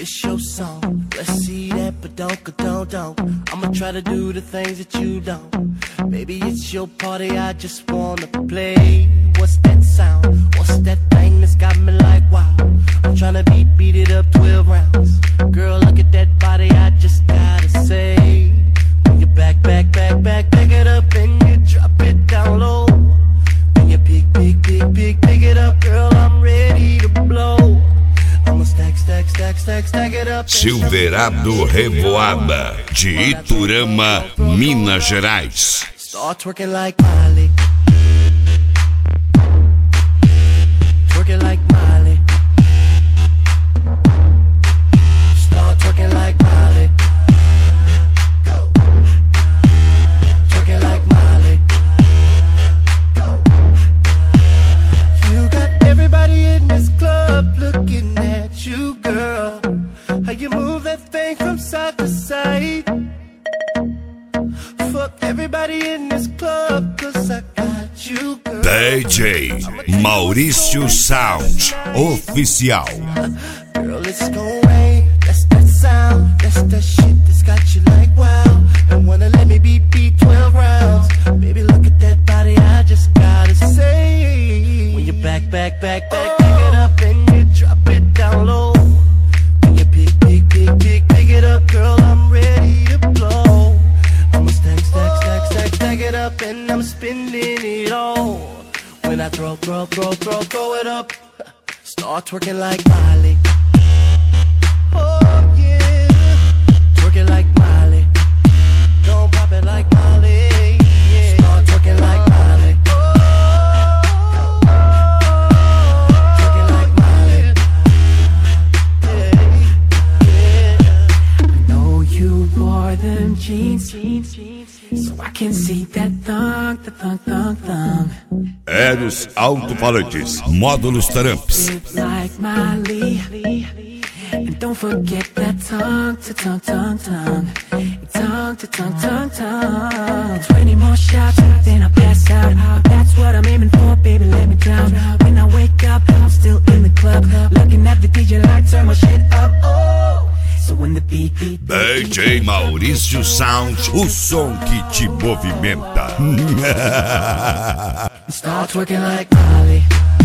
It's your song. Let's see that, but don't. I'ma try to do the things that you don't. Baby, it's your party, I just wanna play. What's that sound? What's that thing that's got me like wow? I'm tryna beat it up 12 rounds. Girl, look at that body, I just gotta say. When you back it up and you drop it down low. When you pick it up, girl, I'm ready to blow. I'ma stack it up. Silverado Revoada, de Iturama, Minas Gerais. Start twerking like Miley. Twerking like Miley. Start twerking like Miley. Go. Twerking like Miley. Go. You got everybody in this club looking at you, girl. How you move that thing from side to side. Fuck everybody in this club, cause I got you, girl. DJ Maurício Sound Oficial. Girl, it's gon' rain, that's that sound. That's that shit that's got you like wow. And wanna let me beat 12 rounds. Baby, look at that body, I just gotta say. When you back it up and you drop it down low. When you pick it up, girl, I'm ready to blow. I'ma stack it up and I'm spending it all. When I throw it up, start twerking like Miley. Oh yeah, twerking like Miley. Don't pop it like Miley. Yeah. Start twerking like Miley. Twerking like Miley. I know you wore them jeans, so I can see that thong. Eros Alto-Falantes, módulos Tramps. Like Miley. And don't forget that tongue to tongue. Tongue to tongue. 20 more shots, then I pass out. That's what I'm aiming for, baby, let me drown. When I wake up, I'm still in the club. Looking at the DJ light, turn my shit up. Oh, so when the beat. DJ Maurício Sound, o som que te movimenta. Start twerking like Miley.